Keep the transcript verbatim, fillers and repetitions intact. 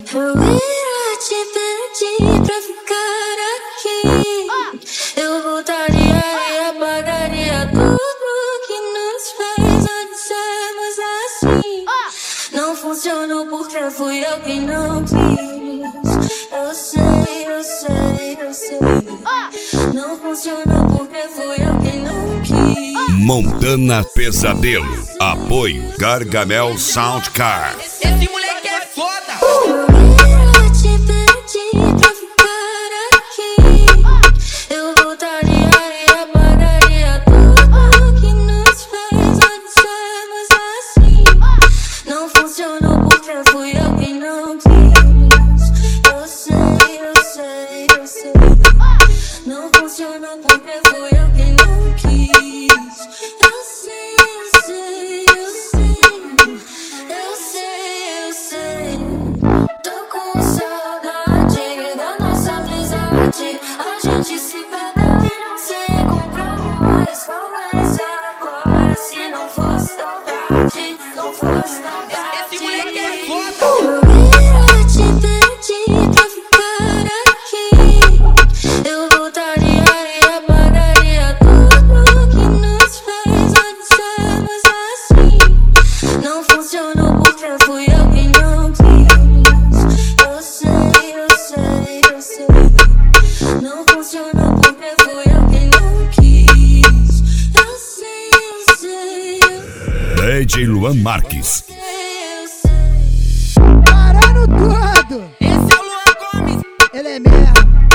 Eu ia te pedir pra ficar aqui. Eu voltaria e apagaria tudo que nos fez antes sermos assim. Não funcionou porque fui eu que não quis. Eu sei, eu sei, eu sei. Não funcionou porque fui eu que não quis. Montana Pesadelo. Apoio Gargamel Soundcar. Esse moleque é foda. Eu ia te pedir pra ficar aqui. Eu voltaria e apagaria tudo que nos fez antes sermos assim. Não funcionou porque fui eu que não quis. Eu sei, eu sei, eu sei. Não funcionou porque fui eu que não quis. Eu sei, eu sei, eu sei. Eu sei, eu sei. Tô com saudade da nossa amizade. A gente se perdeu e não se encontrou mais. Talvez agora, se não fosse tão tarde, não fosse tão tarde. Esse moleque é foda. Eu ia te pedir pra ficar aqui. Eu voltaria e apagaria tudo que nos fez antes sermos assim. Não funcionou porque fui eu que não quis. Eu sei, eu sei, eu sei. Não funcionou porque fui eu que não quis. Eu sei, eu sei, eu sei. D J Luan Marques. Eu sei. Parando tudo! Esse é o Luan Gomes. Ele é mesmo.